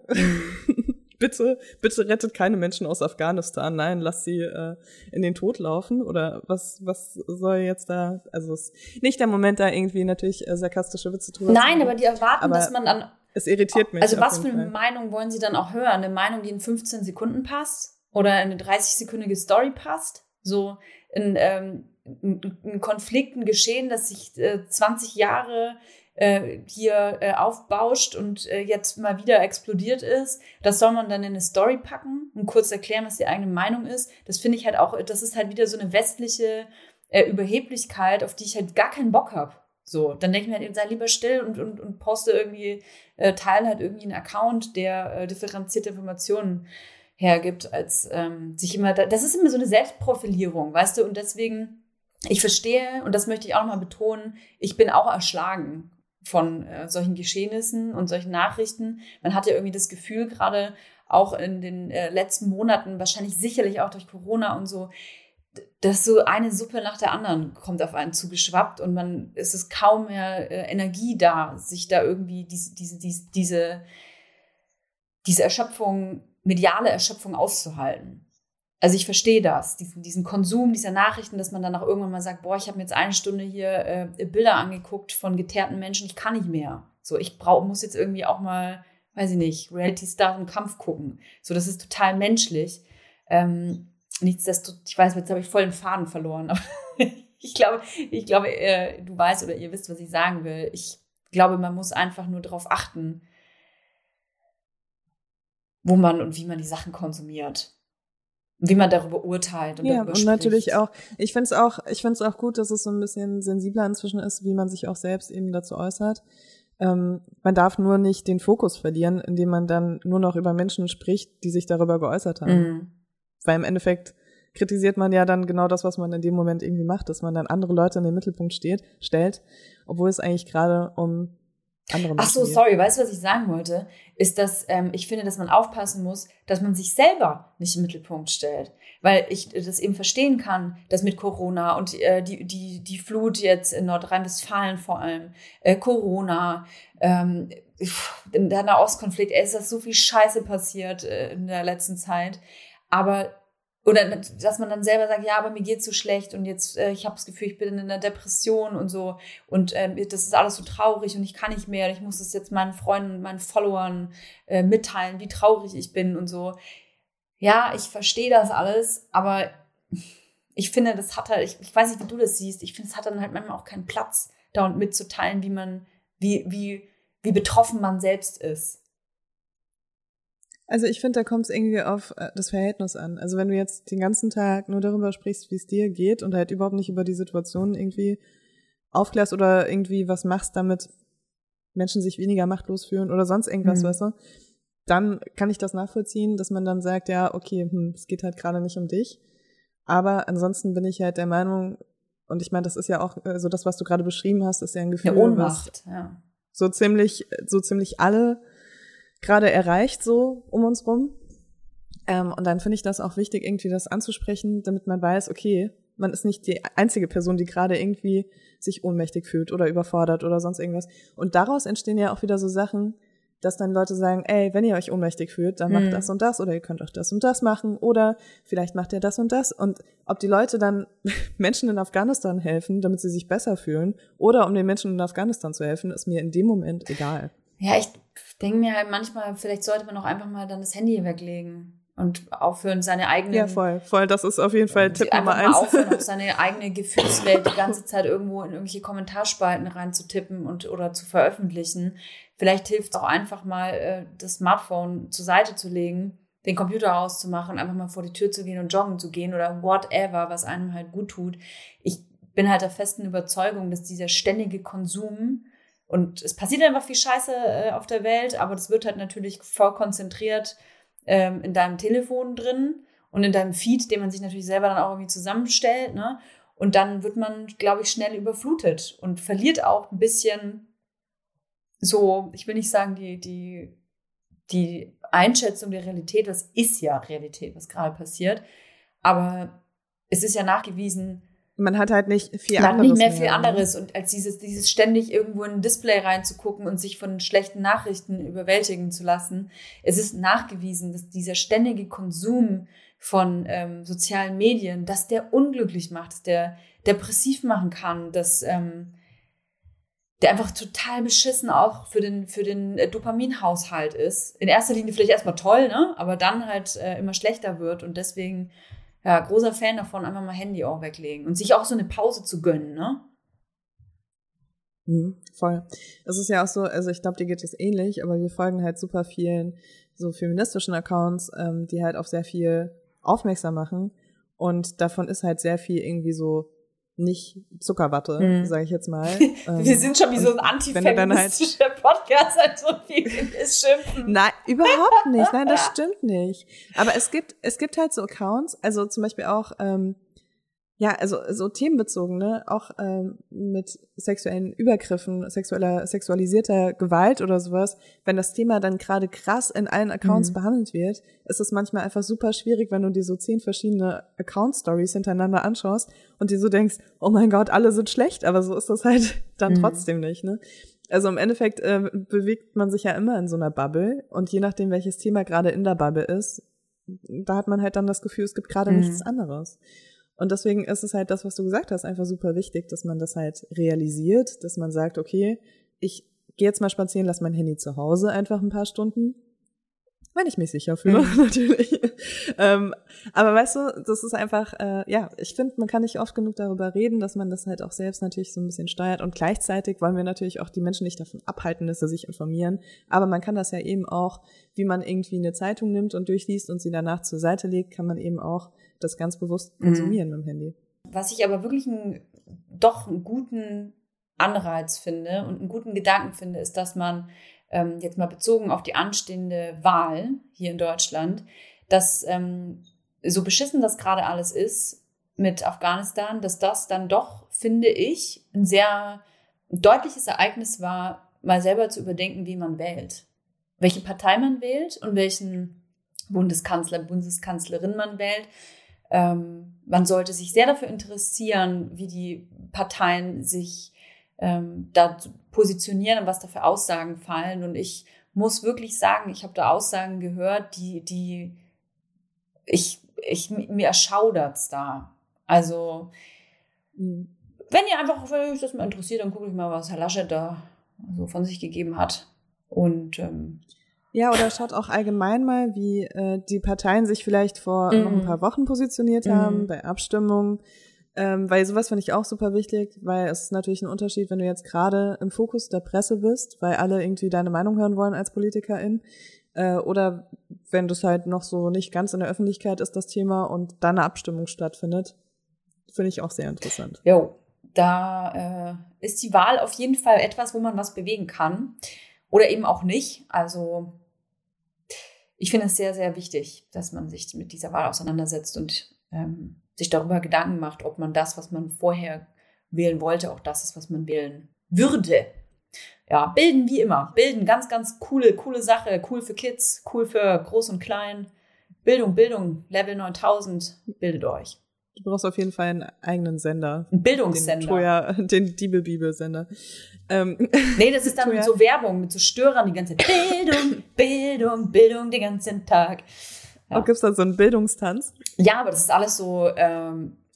Bitte, bitte rettet keine Menschen aus Afghanistan. Nein, lasst sie äh, in den Tod laufen. Oder was was soll jetzt da, also es ist nicht der Moment, da irgendwie natürlich äh, sarkastische Witze drüber zu Nein, aber die erwarten, aber dass man dann... Es irritiert mich. Also was für eine Fall. Meinung wollen sie dann auch hören? Eine Meinung, die in fünfzehn Sekunden passt? Oder eine dreißig-sekündige Story passt? So ein, ähm, ein, ein Konflikt, ein Geschehen, das sich äh, zwanzig Jahre... Äh, hier äh, aufbauscht und äh, jetzt mal wieder explodiert ist. Das soll man dann in eine Story packen und kurz erklären, was die eigene Meinung ist. Das finde ich halt auch, das ist halt wieder so eine westliche äh, Überheblichkeit, auf die ich halt gar keinen Bock habe. So, dann denke ich mir halt, sei lieber still und, und, und poste irgendwie, äh, teile halt irgendwie einen Account, der äh, differenzierte Informationen hergibt, als ähm, sich immer, da, das ist immer so eine Selbstprofilierung, weißt du, und deswegen, ich verstehe, und das möchte ich auch mal betonen, ich bin auch erschlagen von äh, solchen Geschehnissen und solchen Nachrichten. Man hat ja irgendwie das Gefühl, gerade auch in den äh, letzten Monaten, wahrscheinlich sicherlich auch durch Corona und so, dass so eine Suppe nach der anderen kommt auf einen zugeschwappt und man, es ist kaum mehr äh, Energie da, sich da irgendwie diese, diese, diese, diese, diese Erschöpfung, mediale Erschöpfung auszuhalten. Also ich verstehe das, diesen, diesen Konsum dieser Nachrichten, dass man dann auch irgendwann mal sagt, boah, ich habe mir jetzt eine Stunde hier äh, Bilder angeguckt von geteerten Menschen, ich kann nicht mehr. So, ich brauch, muss jetzt irgendwie auch mal, weiß ich nicht, Reality Star im Kampf gucken. So, das ist total menschlich. Ähm, nichtsdestotrotz, ich weiß, jetzt habe ich voll den Faden verloren, aber ich glaube, ich glaube, äh, du weißt oder ihr wisst, was ich sagen will. Ich glaube, man muss einfach nur darauf achten, wo man und wie man die Sachen konsumiert. Wie man darüber urteilt und ja, darüber und spricht. natürlich auch, ich finde es auch, ich finde es auch gut, dass es so ein bisschen sensibler inzwischen ist, wie man sich auch selbst eben dazu äußert. Ähm, man darf nur nicht den Fokus verlieren, indem man dann nur noch über Menschen spricht, die sich darüber geäußert haben. Mhm. Weil im Endeffekt kritisiert man ja dann genau das, was man in dem Moment irgendwie macht, dass man dann andere Leute in den Mittelpunkt steht, stellt, obwohl es eigentlich gerade um andere Menschen Ach so, sorry, weißt du, was ich sagen wollte? Ist, dass ähm, ich finde, dass man aufpassen muss, dass man sich selber nicht im Mittelpunkt stellt. Weil ich das eben verstehen kann, dass mit Corona und äh, die, die, die Flut jetzt in Nordrhein-Westfalen vor allem, äh, Corona, ähm, in der Nahostkonflikt, es ist so viel Scheiße passiert äh, in der letzten Zeit. Aber oder dass man dann selber sagt, ja, aber mir geht's so schlecht und jetzt, äh, ich habe das Gefühl, ich bin in einer Depression und so und ähm, das ist alles so traurig und ich kann nicht mehr und ich muss das jetzt meinen Freunden, meinen Followern äh, mitteilen, wie traurig ich bin und so. Ja, ich verstehe das alles, aber ich finde, das hat halt, ich, ich weiß nicht, wie du das siehst, ich finde, es hat dann halt manchmal auch keinen Platz, da und mitzuteilen, wie man, wie, wie, wie betroffen man selbst ist. Also ich finde, da kommt es irgendwie auf das Verhältnis an. Also wenn du jetzt den ganzen Tag nur darüber sprichst, wie es dir geht und halt überhaupt nicht über die Situation irgendwie aufklärst oder irgendwie was machst, damit Menschen sich weniger machtlos fühlen oder sonst irgendwas, mhm. weißt du, dann kann ich das nachvollziehen, dass man dann sagt, ja, okay, hm, es geht halt gerade nicht um dich. Aber ansonsten bin ich halt der Meinung, und ich meine, das ist ja auch so das, was du gerade beschrieben hast, ist ja ein Gefühl, eine Ohnmacht, was ja. so ziemlich, so ziemlich alle gerade erreicht, so um uns rum. Ähm, und dann finde ich das auch wichtig, irgendwie das anzusprechen, damit man weiß, okay, man ist nicht die einzige Person, die gerade irgendwie sich ohnmächtig fühlt oder überfordert oder sonst irgendwas. Und daraus entstehen ja auch wieder so Sachen, dass dann Leute sagen, ey, wenn ihr euch ohnmächtig fühlt, dann macht hm. das und das oder ihr könnt auch das und das machen oder vielleicht macht ihr das und das. Und ob die Leute dann Menschen in Afghanistan helfen, damit sie sich besser fühlen oder um den Menschen in Afghanistan zu helfen, ist mir in dem Moment egal. Ja, ich denke mir halt manchmal, vielleicht sollte man auch einfach mal dann das Handy weglegen. Und aufhören, seine eigenen... Ja, voll, voll. Das ist auf jeden Fall Tipp Nummer eins. Einfach mal aufhören, eins. auf seine eigene Gefühlswelt die ganze Zeit irgendwo in irgendwelche Kommentarspalten reinzutippen und oder zu veröffentlichen. Vielleicht hilft es auch einfach mal, das Smartphone zur Seite zu legen, den Computer auszumachen, einfach mal vor die Tür zu gehen und joggen zu gehen oder whatever, was einem halt gut tut. Ich bin halt der festen Überzeugung, dass dieser ständige Konsum, und es passiert einfach viel Scheiße auf der Welt, aber das wird halt natürlich voll konzentriert in deinem Telefon drin und in deinem Feed, den man sich natürlich selber dann auch irgendwie zusammenstellt, ne? Und dann wird man, glaube ich, schnell überflutet und verliert auch ein bisschen so, ich will nicht sagen, die, die, die Einschätzung der Realität, das ist ja Realität, was gerade passiert, aber es ist ja nachgewiesen, man hat halt nicht viel man anderes. hat nicht mehr viel mehr, anderes. Und als dieses, dieses ständig irgendwo in ein Display reinzugucken und sich von schlechten Nachrichten überwältigen zu lassen. Es ist nachgewiesen, dass dieser ständige Konsum von ähm, sozialen Medien, dass der unglücklich macht, dass der depressiv machen kann, dass ähm, der einfach total beschissen auch für den, für den Dopaminhaushalt ist. In erster Linie vielleicht erstmal toll, ne? Aber dann halt äh, immer schlechter wird und deswegen ja, großer Fan davon, einfach mal Handy auch weglegen und sich auch so eine Pause zu gönnen, ne? Mhm, voll. Es ist ja auch so, also ich glaube, dir geht es ähnlich, aber wir folgen halt super vielen so feministischen Accounts, ähm, die halt auf sehr viel aufmerksam machen und davon ist halt sehr viel irgendwie so nicht Zuckerwatte, mhm. sage ich jetzt mal. Wir sind schon wie so ein antifeministischer halt Podcast, also viel ist schimpfen. Nein, überhaupt nicht. Nein, das stimmt nicht. Aber es gibt es gibt halt so Accounts, also zum Beispiel auch, ähm, ja, also so themenbezogene, auch ähm, mit sexuellen Übergriffen, sexueller, sexualisierter Gewalt oder sowas. Wenn das Thema dann gerade krass in allen Accounts mhm. behandelt wird, ist es manchmal einfach super schwierig, wenn du dir so zehn verschiedene Account-Stories hintereinander anschaust und dir so denkst, oh mein Gott, alle sind schlecht, aber so ist das halt dann mhm. trotzdem nicht, ne? Also im Endeffekt äh, bewegt man sich ja immer in so einer Bubble und je nachdem, welches Thema gerade in der Bubble ist, da hat man halt dann das Gefühl, es gibt gerade mhm. nichts anderes. Und deswegen ist es halt das, was du gesagt hast, einfach super wichtig, dass man das halt realisiert, dass man sagt, okay, ich gehe jetzt mal spazieren, lass mein Handy zu Hause einfach ein paar Stunden, wenn ich mich sicher fühle, mhm. natürlich. ähm, aber weißt du, das ist einfach, äh, ja, ich finde, man kann nicht oft genug darüber reden, dass man das halt auch selbst natürlich so ein bisschen steuert und gleichzeitig wollen wir natürlich auch die Menschen nicht davon abhalten, dass sie sich informieren, aber man kann das ja eben auch, wie man irgendwie eine Zeitung nimmt und durchliest und sie danach zur Seite legt, kann man eben auch das ganz bewusst konsumieren mhm. mit dem Handy. Was ich aber wirklich einen, doch einen guten Anreiz finde und einen guten Gedanken finde, ist, dass man ähm, jetzt mal bezogen auf die anstehende Wahl hier in Deutschland, dass ähm, so beschissen das gerade alles ist mit Afghanistan, dass das dann doch, finde ich, ein sehr deutliches Ereignis war, mal selber zu überdenken, wie man wählt. Welche Partei man wählt und welchen Bundeskanzler, Bundeskanzlerin man wählt. Ähm, man sollte sich sehr dafür interessieren, wie die Parteien sich ähm, da positionieren und was da für Aussagen fallen. Und ich muss wirklich sagen, ich habe da Aussagen gehört, die, die ich, ich mir erschaudert's da. Also, mhm. wenn ihr einfach, wenn euch das mal interessiert, dann gucke ich mal, was Herr Laschet da so von sich gegeben hat. Und ähm, ja, oder schaut auch allgemein mal, wie äh, die Parteien sich vielleicht vor mm. noch ein paar Wochen positioniert haben, mm. bei Abstimmungen. Ähm, weil sowas finde ich auch super wichtig, weil es ist natürlich ein Unterschied, wenn du jetzt gerade im Fokus der Presse bist, weil alle irgendwie deine Meinung hören wollen als Politikerin. Äh, oder wenn das halt noch so nicht ganz in der Öffentlichkeit ist, das Thema, und dann eine Abstimmung stattfindet. Finde ich auch sehr interessant. Jo, da äh, ist die Wahl auf jeden Fall etwas, wo man was bewegen kann. Oder eben auch nicht. Also ich finde es sehr, sehr wichtig, dass man sich mit dieser Wahl auseinandersetzt und ähm, sich darüber Gedanken macht, ob man das, was man vorher wählen wollte, auch das ist, was man wählen würde. Ja, bilden wie immer. Bilden, ganz, ganz coole, coole Sache. Cool für Kids, cool für Groß und Klein. Bildung, Bildung, Level neuntausend, bildet euch. Du brauchst auf jeden Fall einen eigenen Sender. Ein Bildungssender. Den, Toya, den Diebel-Bibel-Sender. Ähm. Nee, das ist dann mit so Werbung, mit so Störern die ganze Zeit. Bildung, Bildung, Bildung den ganzen Tag. Ja. Oh, gibt's da so einen Bildungstanz? Ja, aber das ist alles so, ähm,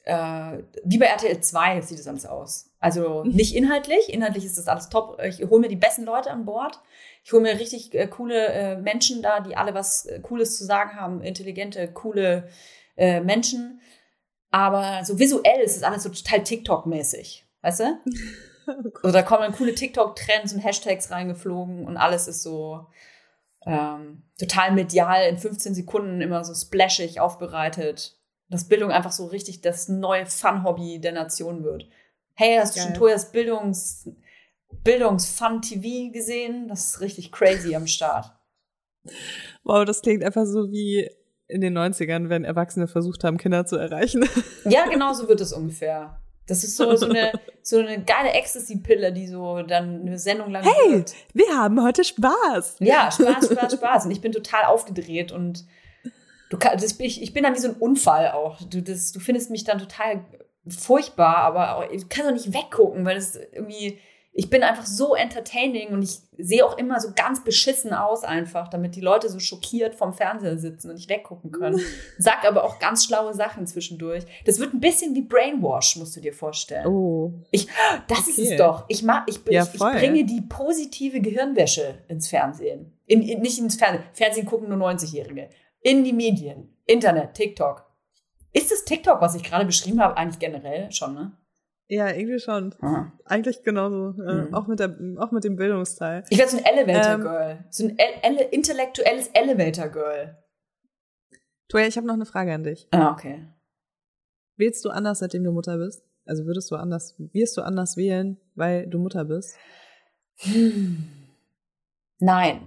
äh, wie bei R T L zwei sieht das alles aus. Also nicht inhaltlich. Inhaltlich ist das alles top. Ich hole mir die besten Leute an Bord. Ich hole mir richtig äh, coole äh, Menschen da, die alle was äh, Cooles zu sagen haben. Intelligente, coole äh, Menschen. Aber so visuell ist es alles so total TikTok-mäßig. Weißt du? Also da kommen dann coole TikTok-Trends und Hashtags reingeflogen und alles ist so ähm, total medial in fünfzehn Sekunden immer so splashig aufbereitet. Dass Bildung einfach so richtig das neue Fun-Hobby der Nation wird. Hey, hast du Geil. schon Toyas Bildungs, Bildungs-Fun-T V gesehen? Das ist richtig crazy am Start. Wow, das klingt einfach so wie in den neunzigern, wenn Erwachsene versucht haben, Kinder zu erreichen. Ja, genau so wird es ungefähr. Das ist so, so, eine, so eine geile Ecstasy-Pille, die so dann eine Sendung lang Hey, wird. wir haben heute Spaß. Ja, Spaß, Spaß, Spaß. Und ich bin total aufgedreht und du kann, das, ich, ich bin dann wie so ein Unfall auch. Du, das, du findest mich dann total furchtbar, aber auch, ich kann doch nicht weggucken, weil das irgendwie, ich bin einfach so entertaining und ich sehe auch immer so ganz beschissen aus einfach, damit die Leute so schockiert vorm Fernseher sitzen und nicht weggucken können. Sag aber auch ganz schlaue Sachen zwischendurch. Das wird ein bisschen wie Brainwash, musst du dir vorstellen. Oh. Ich, das okay. ist es doch. Ich, mach, ich, ja, ich, ich bringe die positive Gehirnwäsche ins Fernsehen. In, in, nicht ins Fernsehen. Fernsehen gucken nur neunzigjährige. In die Medien. Internet, TikTok. Ist das TikTok, was ich gerade beschrieben habe, eigentlich generell schon, ne? Ja, irgendwie schon. Aha. Eigentlich genauso. Äh, mhm. auch, mit der, auch mit dem Bildungsteil. Ich werde so ein Elevator-Girl. Ähm, so ein ele- ele- intellektuelles Elevator-Girl. Toya, ich habe noch eine Frage an dich. Ah, okay. Wählst du anders, seitdem du Mutter bist? Also würdest du anders, wirst du anders wählen, weil du Mutter bist? Hm. Nein.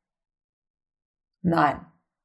Nein.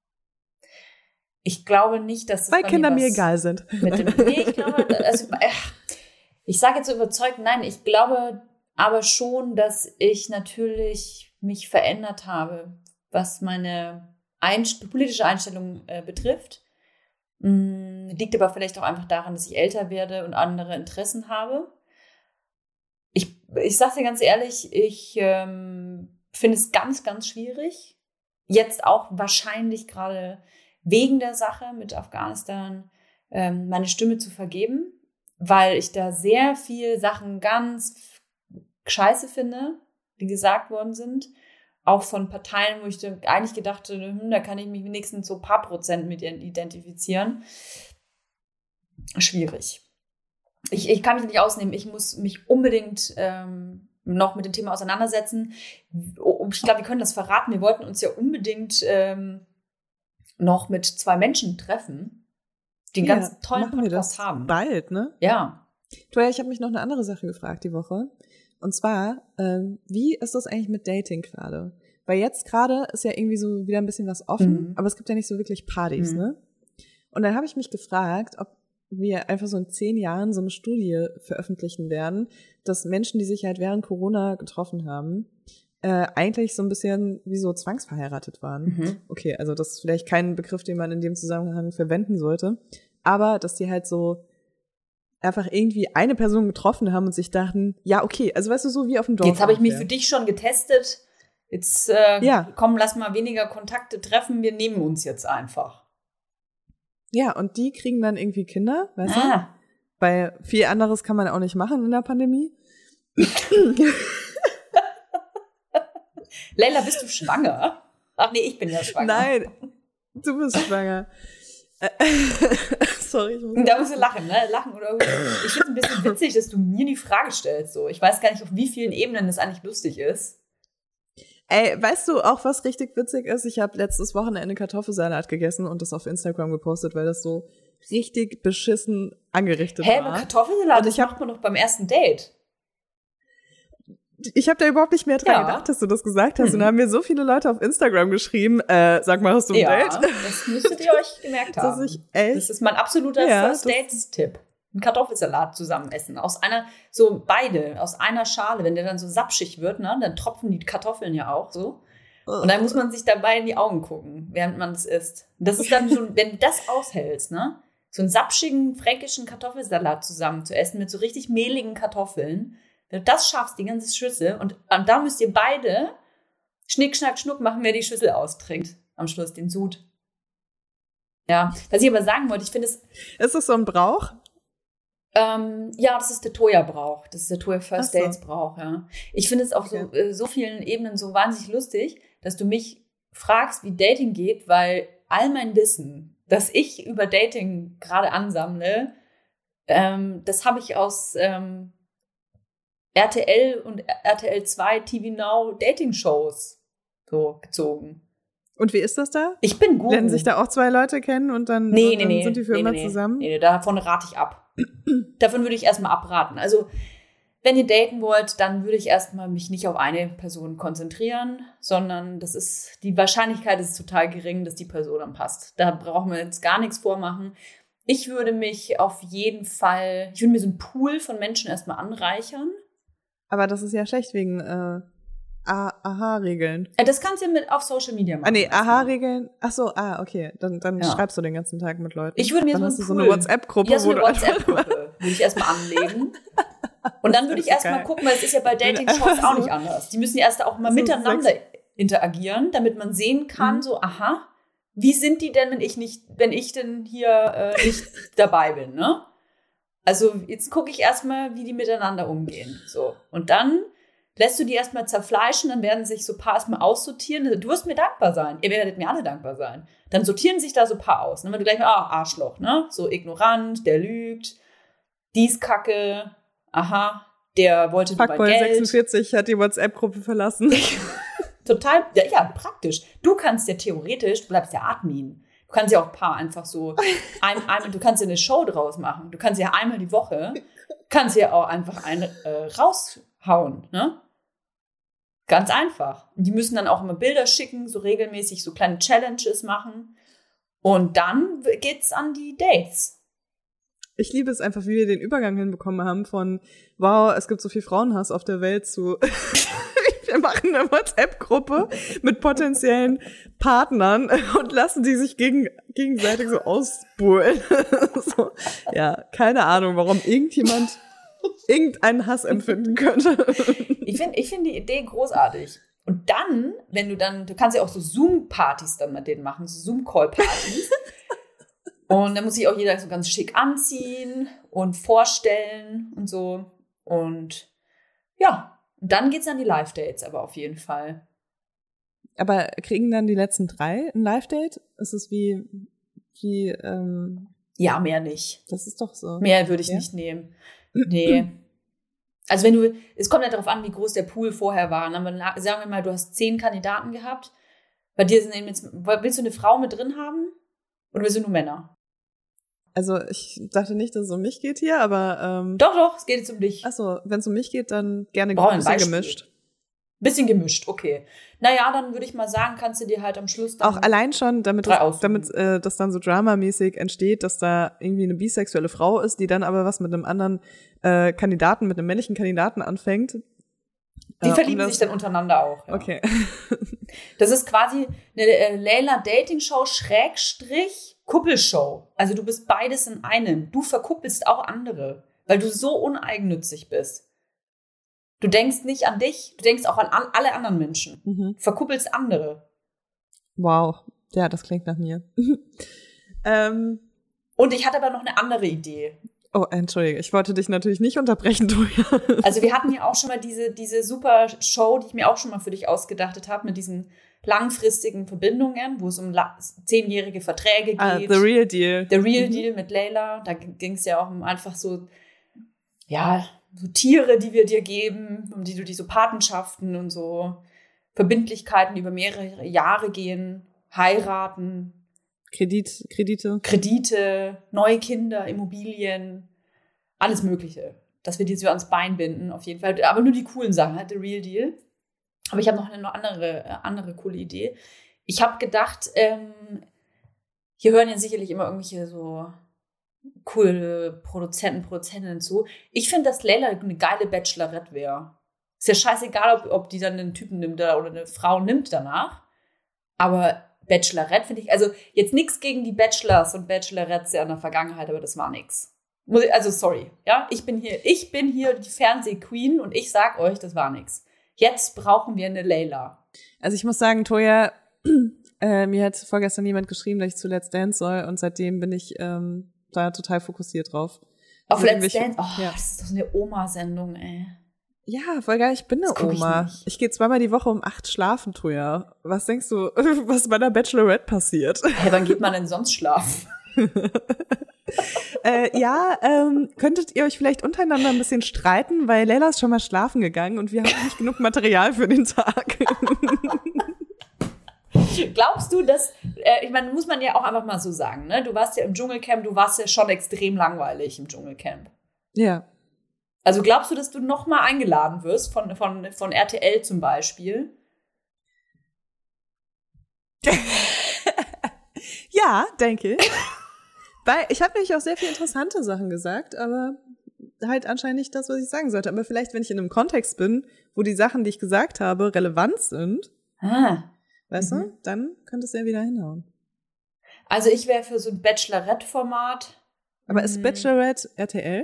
Ich glaube nicht, dass das weil Kinder mir egal sind. Mit dem, nee, ich glaube, also, ich sage jetzt so überzeugt, nein, ich glaube aber schon, dass ich natürlich mich verändert habe, was meine Einst- politische Einstellung äh, betrifft. Mm, liegt aber vielleicht auch einfach daran, dass ich älter werde und andere Interessen habe. Ich, ich sage dir ganz ehrlich, ich ähm, finde es ganz, ganz schwierig. Jetzt auch wahrscheinlich gerade wegen der Sache mit Afghanistan ähm, meine Stimme zu vergeben, weil ich da sehr viel Sachen ganz scheiße finde, die gesagt worden sind. Auch von Parteien, wo ich eigentlich gedacht habe, hm, da kann ich mich wenigstens so ein paar Prozent mit identifizieren. Schwierig. Ich, ich kann mich nicht ausnehmen. Ich muss mich unbedingt ähm, noch mit dem Thema auseinandersetzen. Ich glaube, wir können das verraten. Wir wollten uns ja unbedingt ähm, noch mit zwei Menschen treffen, die einen ja, ganz tollen Podcast wir das haben. Bald, ne? Ja. Toya, ich habe mich noch eine andere Sache gefragt die Woche. Und zwar, ähm, wie ist das eigentlich mit Dating gerade? Weil jetzt gerade ist ja irgendwie so wieder ein bisschen was offen, mhm. aber es gibt ja nicht so wirklich Partys, mhm. ne? Und dann habe ich mich gefragt, ob wir einfach so in zehn Jahren so eine Studie veröffentlichen werden, dass Menschen, die sich halt während Corona getroffen haben, äh, eigentlich so ein bisschen wie so zwangsverheiratet waren. Mhm. Okay, also das ist vielleicht kein Begriff, den man in dem Zusammenhang verwenden sollte, aber dass die halt so einfach irgendwie eine Person getroffen haben und sich dachten, ja, okay, also weißt du, so wie auf dem Dorf. Jetzt habe ich mich für dich schon getestet, jetzt äh, ja. komm, lass mal weniger Kontakte treffen, wir nehmen uns jetzt einfach. Ja, und die kriegen dann irgendwie Kinder, weißt ah. du? Weil viel anderes kann man auch nicht machen in der Pandemie. Leila, bist du schwanger? Ach nee, ich bin ja schwanger. Nein, du bist schwanger. Sorry, ich muss da musst du lachen, ne? Lachen oder ich finde es ein bisschen witzig, dass du mir die Frage stellst. So. Ich weiß gar nicht, auf wie vielen Ebenen das eigentlich lustig ist. Ey, weißt du auch, was richtig witzig ist? Ich habe letztes Wochenende Kartoffelsalat gegessen und das auf Instagram gepostet, weil das so richtig beschissen angerichtet Hä, war. Hä, Kartoffelsalat, das macht man doch beim ersten Date. Ich habe da überhaupt nicht mehr dran ja. gedacht, dass du das gesagt hast. Hm. Und da haben mir so viele Leute auf Instagram geschrieben, äh, sag mal, hast du ein ja, Date? Das müsstet ihr euch gemerkt haben. Das, ich echt, das ist mein absoluter ja, First Dates-Tipp. Einen Kartoffelsalat zusammen essen. Aus einer, so beide, aus einer Schale. Wenn der dann so sapschig wird, ne, dann tropfen die Kartoffeln ja auch so. Und dann muss man sich dabei in die Augen gucken, während man das isst. Das ist dann schon, wenn du das aushältst, ne, so einen sapschigen fränkischen Kartoffelsalat zusammen zu essen mit so richtig mehligen Kartoffeln. Wenn du das schaffst, die ganze Schüssel, und, und da müsst ihr beide Schnick, Schnack, Schnuck machen, wer die Schüssel austrinkt. Am Schluss, den Sud. Ja, was ich aber sagen wollte, ich finde es... Ist das so ein Brauch? Ähm, ja, das ist der Toya-Brauch. Das ist der Toya First Ach so. Dates-Brauch, ja. Ich finde es auf Okay. so, äh, so vielen Ebenen so wahnsinnig lustig, dass du mich fragst, wie Dating geht, weil all mein Wissen, das ich über Dating gerade ansammle, ähm, das habe ich aus ähm, R T L und R T L zwei T V Now Dating-Shows so gezogen. Und wie ist das da? Ich bin gut. Lernen sich da auch zwei Leute kennen und dann, Nee, und nee, dann nee. sind die für nee, immer nee, zusammen? Nee, nee, davon rate ich ab. Davon würde ich erstmal abraten. Also, wenn ihr daten wollt, dann würde ich erstmal mich nicht auf eine Person konzentrieren, sondern das ist, die Wahrscheinlichkeit ist total gering, dass die Person dann passt. Da brauchen wir jetzt gar nichts vormachen. Ich würde mich auf jeden Fall, ich würde mir so einen Pool von Menschen erstmal anreichern. Aber das ist ja schlecht wegen äh, A- Aha-Regeln. Äh, Das kannst du mit auf Social Media machen. Ah, nee, erstmal. Aha-Regeln. Ach so, ah, okay. Dann, dann Ja. schreibst du den ganzen Tag mit Leuten. Ich würde mir dann so hast du einen so Pool, eine WhatsApp-Gruppe, ja, so wo eine du einfach- WhatsApp-Gruppe würde ich erstmal anlegen. Und dann würde ich Das ist erstmal geil. gucken, weil es ist ja bei Dating-Shows Einfach auch so- nicht anders. Die müssen ja erst auch mal so miteinander interagieren, damit man sehen kann, Mhm. so, aha, wie sind die denn, wenn ich nicht, wenn ich denn hier äh, nicht dabei bin, ne? Also jetzt gucke ich erstmal, wie die miteinander umgehen. So. Und dann lässt du die erstmal zerfleischen, dann werden sich so ein paar erstmal aussortieren. Du wirst mir dankbar sein. Ihr werdet mir alle dankbar sein. Dann sortieren sich da so ein paar aus. Ne? Wenn du gleich mal, ah, Arschloch, ne? So ignorant, der lügt, dies Kacke, aha, der wollte nur mein Fuckboy Geld. sechsundvierzig hat die WhatsApp-Gruppe verlassen. Total, ja, ja, praktisch. Du kannst ja theoretisch, du bleibst ja Admin. Du kannst ja auch ein paar einfach so, ein, ein, du kannst ja eine Show draus machen. Du kannst ja einmal die Woche, kannst ja auch einfach eine äh, raushauen, ne? Ganz einfach. Und die müssen dann auch immer Bilder schicken, so regelmäßig so kleine Challenges machen. Und dann geht's an die Dates. Ich liebe es einfach, wie wir den Übergang hinbekommen haben von, wow, es gibt so viel Frauenhass auf der Welt zu, wir machen eine WhatsApp-Gruppe mit potenziellen Partnern und lassen die sich gegen, gegenseitig so ausbuhlen. So, ja, keine Ahnung, warum irgendjemand irgendeinen Hass empfinden könnte. Ich finde ich find die Idee großartig. Und dann, wenn du dann, du kannst ja auch so Zoom-Partys dann mit denen machen, so Zoom-Call-Partys. Und dann muss sich auch jeder so ganz schick anziehen und vorstellen und so. Und ja, und dann geht's an die Live-Dates, aber auf jeden Fall. Aber kriegen dann die letzten drei ein Live-Date? Ist es wie, wie, ähm, Ja, mehr nicht. das ist doch so. Mehr würde ich Ja? nicht nehmen. Nee. Also wenn du, es kommt ja darauf an, wie groß der Pool vorher war. Aber na- sagen wir mal, du hast zehn Kandidaten gehabt. Bei dir sind eben jetzt, willst du eine Frau mit drin haben? Oder willst du nur Männer? Also ich dachte nicht, dass es um mich geht hier, aber ähm, Doch, doch, es geht jetzt um dich. achso, wenn es um mich geht, dann gerne Brauchen wir ein ein bisschen Beispiel? gemischt. Bisschen gemischt, okay. Naja, dann würde ich mal sagen, kannst du dir halt am Schluss dann Auch allein schon, damit drei das, aussuchen. damit äh, das dann so dramamäßig entsteht, dass da irgendwie eine bisexuelle Frau ist, die dann aber was mit einem anderen äh, Kandidaten, mit einem männlichen Kandidaten anfängt. Die Äh, verlieben um sich das- dann untereinander auch. Ja. Okay. Das ist quasi eine äh, Layla-Dating-Show Schrägstrich Kuppelshow. Also du bist beides in einem. Du verkuppelst auch andere, weil du so uneigennützig bist. Du denkst nicht an dich, du denkst auch an an alle anderen Menschen. Mhm. Du verkuppelst andere. Wow. Ja, das klingt nach mir. ähm, Und ich hatte aber noch eine andere Idee. oh, entschuldige, ich wollte dich natürlich nicht unterbrechen, Toja. Also wir hatten ja auch schon mal diese, diese super Show, die ich mir auch schon mal für dich ausgedacht habe, mit diesen langfristigen Verbindungen, wo es um la- zehnjährige Verträge geht. Ah, The Real Deal. The Real Mhm. Deal mit Layla. Da ging es ja auch um einfach so, ja, so Tiere, die wir dir geben, um die du die so Patenschaften und so Verbindlichkeiten die über mehrere Jahre gehen, heiraten, Kredit, Kredite. Kredite, neue Kinder, Immobilien, alles Mögliche. Dass wir die so ans Bein binden, auf jeden Fall. Aber nur die coolen Sachen, halt, The Real Deal. Aber ich habe noch eine noch andere, äh, andere coole Idee. Ich habe gedacht, ähm, hier hören ja sicherlich immer irgendwelche so coole Produzenten, Produzentinnen zu. Ich finde, dass Layla eine geile Bachelorette wäre. Ist ja scheißegal, ob, ob die dann einen Typen nimmt oder eine Frau nimmt danach. Aber Bachelorette finde ich, also jetzt nichts gegen die Bachelors und Bachelorettes ja in der Vergangenheit, aber das war nix. Muss ich- Also sorry, ja, ich bin hier, ich bin hier die Fernsehqueen und ich sag euch, das war nix. Jetzt brauchen wir eine Layla. Also ich muss sagen, Toja, äh, mir hat vorgestern jemand geschrieben, dass ich zu Let's Dance soll und seitdem bin ich ähm, da total fokussiert drauf. Auf Let's Dance? Oh, ja. Das ist doch so eine Oma-Sendung, ey. Ja, voll geil, ich bin eine Oma. Ich, ich gehe zweimal die Woche um acht schlafen, Toja. Was denkst du, was bei der Bachelorette passiert? Hey, wann geht man denn sonst schlafen? äh, ja, ähm, könntet ihr euch vielleicht untereinander ein bisschen streiten, weil Leila ist schon mal schlafen gegangen und wir haben nicht genug Material für den Tag. Glaubst du, dass, äh, ich meine, muss man ja auch einfach mal so sagen, ne? Du warst ja im Dschungelcamp, du warst ja schon extrem langweilig im Dschungelcamp. Ja. Also glaubst du, dass du nochmal eingeladen wirst von, von, von R T L zum Beispiel? Ja, denke ich. Weil ich habe nämlich auch sehr viele interessante Sachen gesagt, aber halt anscheinend nicht das, was ich sagen sollte. Aber vielleicht, wenn ich in einem Kontext bin, wo die Sachen, die ich gesagt habe, relevant sind, ah. weißt mhm. du, dann könnte es ja wieder hinhauen. Also ich wäre für so ein Bachelorette-Format. Aber ist Bachelorette R T L?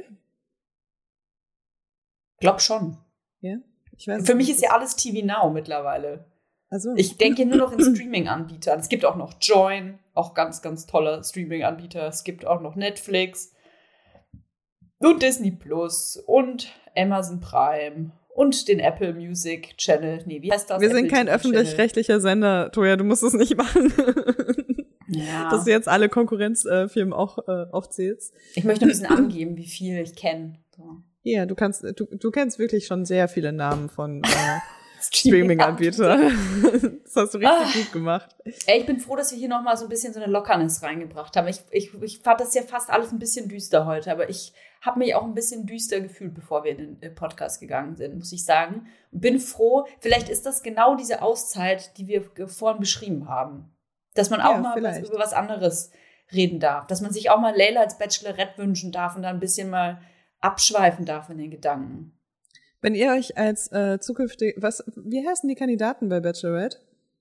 Glaub schon. Ja? Ich weiß Für nicht. mich ist ja alles T V Now mittlerweile. Also. Ich denke nur noch in Streaming-Anbietern. Es gibt auch noch Join, auch ganz, ganz tolle Streaming-Anbieter. Es gibt auch noch Netflix und Disney Plus und Amazon Prime und den Apple Music Channel. Nee, wie heißt das? Wir sind Apple kein T V öffentlich-rechtlicher Sender, Toja, du musst es nicht machen. Ja. Dass du jetzt alle Konkurrenzfirmen auch äh, aufzählst. Ich möchte ein bisschen angeben, wie viel ich kenne. So. Ja, du kannst, du, du kennst wirklich schon sehr viele Namen von äh, Streaming-Anbietern. Das hast du richtig ah. gut gemacht. Ey, ich bin froh, dass wir hier nochmal so ein bisschen so eine Lockerness reingebracht haben. Ich, ich, ich fand das ja fast alles ein bisschen düster heute, aber ich habe mich auch ein bisschen düster gefühlt, bevor wir in den Podcast gegangen sind, muss ich sagen. Und bin froh, vielleicht ist das genau diese Auszeit, die wir vorhin beschrieben haben. Dass man auch ja, mal was, über was anderes reden darf. Dass man sich auch mal Leila als Bachelorette wünschen darf und dann ein bisschen mal abschweifen darf in den Gedanken. Wenn ihr euch als äh, zukünftig, was, wie heißen die Kandidaten bei Bachelorette?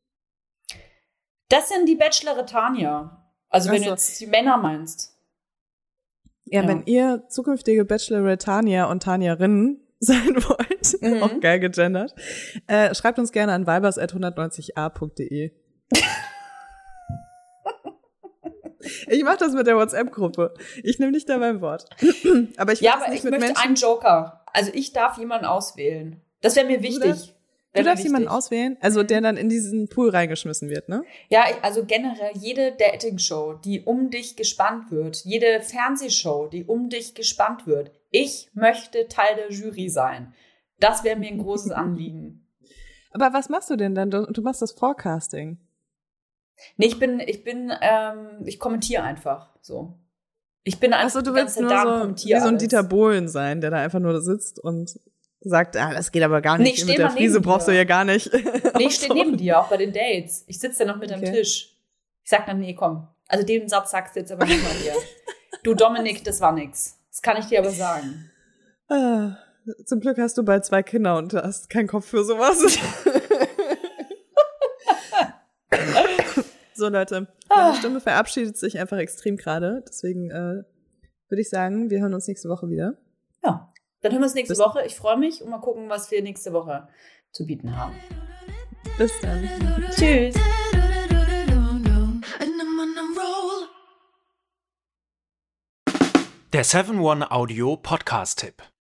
Das sind die Bachelorettanier. Also wenn so. du jetzt die Männer meinst. Ja, ja, wenn ihr zukünftige Bachelorettanier und Tanierinnen sein wollt, mhm. auch geil gegendert, äh, schreibt uns gerne an vibers at hundertneunzig a punkt de. Ich mach das mit der WhatsApp-Gruppe. Ich nehme nicht da beim Wort. Aber ich ja, aber nicht ich mit möchte Menschen. einen Joker. Also ich darf jemanden auswählen. Das wäre mir wichtig. Du darfst, du darfst jemanden auswählen, also der dann in diesen Pool reingeschmissen wird, ne? Ja, also generell jede Dating-Show, die um dich gespannt wird, jede Fernsehshow, die um dich gespannt wird. Ich möchte Teil der Jury sein. Das wäre mir ein großes Anliegen. Aber was machst du denn dann? Du, du machst das Forecasting. Nee, ich bin, ich bin, ähm, ich kommentiere einfach so. Ich bin einfach Ach so, du die ganze willst Zeit nur da und so, kommentiere wie so ein alles. Dieter Bohlen sein, der da einfach nur sitzt und sagt, ah, das geht aber gar nicht. Nee, mit der Friese brauchst du ja gar nicht. Nee, ich stehe neben dir, auch bei den Dates. Ich sitze ja noch mit okay. am Tisch. Ich sag dann, nee, komm. Also den Satz sagst du jetzt aber nicht mal dir. Du, Dominik, das war nix. Das kann ich dir aber sagen. Ah, zum Glück hast du bald zwei Kinder und hast keinen Kopf für sowas. So, Leute, meine Stimme verabschiedet sich einfach extrem gerade. Deswegen äh, würde ich sagen, wir hören uns nächste Woche wieder. Ja, dann hören wir uns nächste Bis Woche. Ich freue mich und mal gucken, was wir nächste Woche zu bieten haben. Bis dann. Tschüss. Der seven one Audio Podcast-Tipp.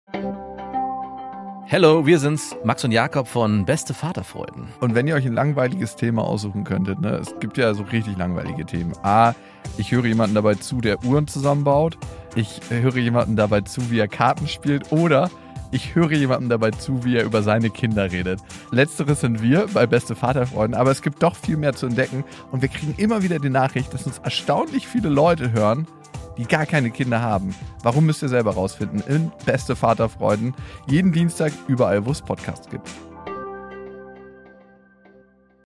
Hallo, wir sind's, Max und Jakob von Beste Vaterfreuden. Und wenn ihr euch ein langweiliges Thema aussuchen könntet, ne, es gibt ja so richtig langweilige Themen. A, ich höre jemanden dabei zu, der Uhren zusammenbaut. Ich höre jemanden dabei zu, wie er Karten spielt. Oder ich höre jemanden dabei zu, wie er über seine Kinder redet. Letzteres sind wir bei Beste Vaterfreuden, aber es gibt doch viel mehr zu entdecken. Und wir kriegen immer wieder die Nachricht, dass uns erstaunlich viele Leute hören, die gar keine Kinder haben. Warum, müsst ihr selber rausfinden in Beste Vaterfreuden. Jeden Dienstag überall, wo es Podcasts gibt.